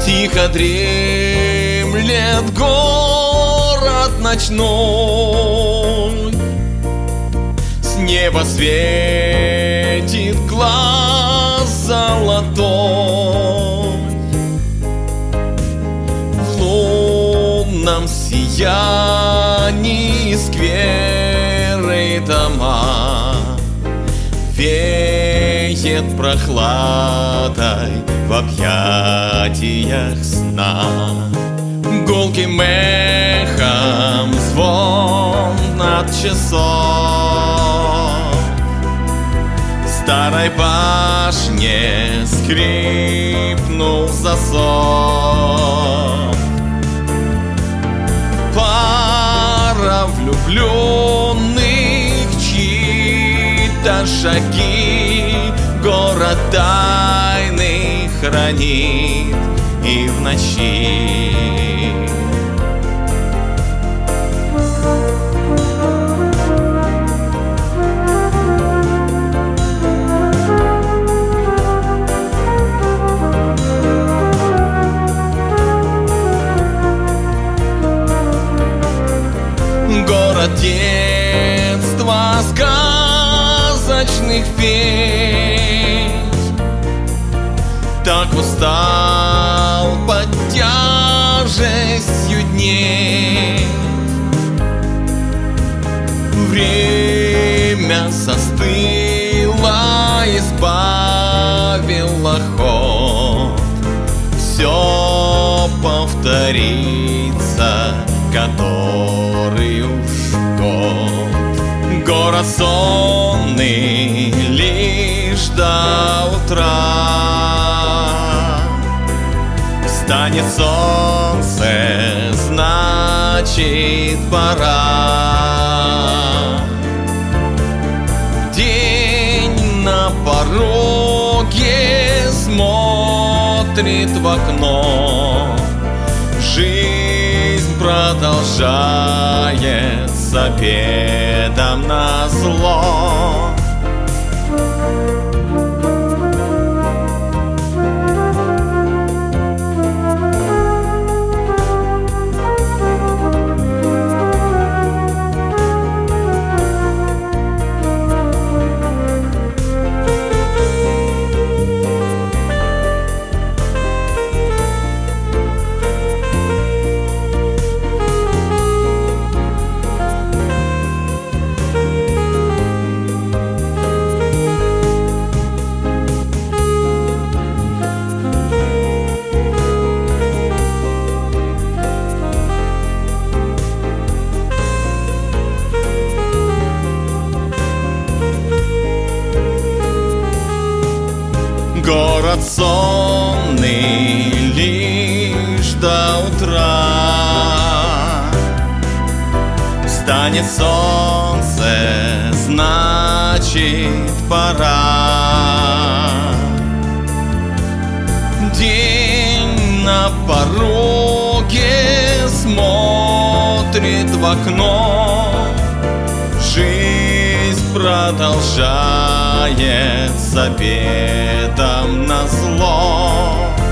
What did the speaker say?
Тихо дремлет город ночной, с неба светит глаз золотой. В лунном сиянии скверы и дома веет прохладой в объятиях сна. Гулким эхом звон над часов, в старой башне скрипнул засов. Пара влюбленных, чьи-то шаги, город тайны хранит и в ночи. Город детства, сказочных фейс, так устал под тяжестью дней. Время застыло, избавило ход, все повторится, который уж год. Город сонный лишь до утра, встанет солнце, значит пора. День на пороге смотрит в окно, жизнь продолжается бедам назло. Город сонный лишь до утра, встанет солнце, значит пора. День на пороге смотрит в окно, жизнь продолжается бедам назло.